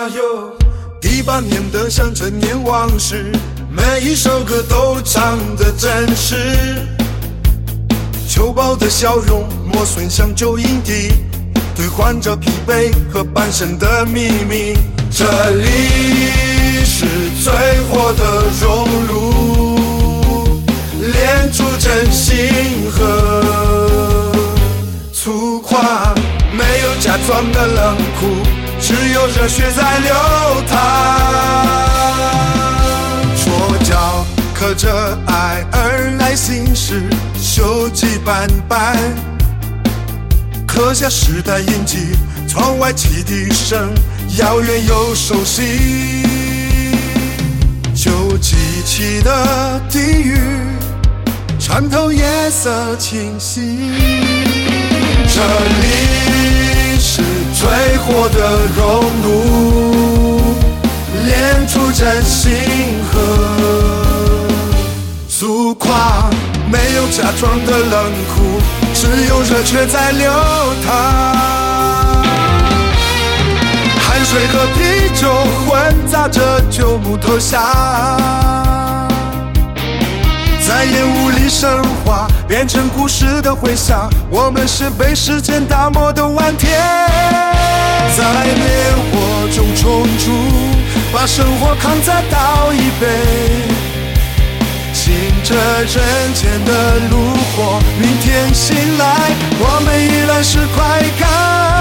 哟，第8年的想陈年往事，每一首歌都唱得真实。秋宝的笑容磨损像旧印地，兑换着疲惫和半生的秘密。这里是最火的熔炉，炼出真心和粗犷，没有假装的冷酷，只有热血在流淌。左脚刻着爱而来心事，锈迹斑斑，刻下时代印记。窗外汽笛声，遥远又熟悉。旧记起的地狱，穿透夜色清晰。这里是最火的熔炉，炼出真心和粗犷，没有假装的冷酷，只有热血在流淌。汗水和啤酒混杂着旧木头香，在烟雾里升华，变成故事的回响。我们是被时间打磨的顽铁，在烈火中冲出，把生活扛再倒一杯，迎着人间的炉火。明天醒来，我们依然是快感。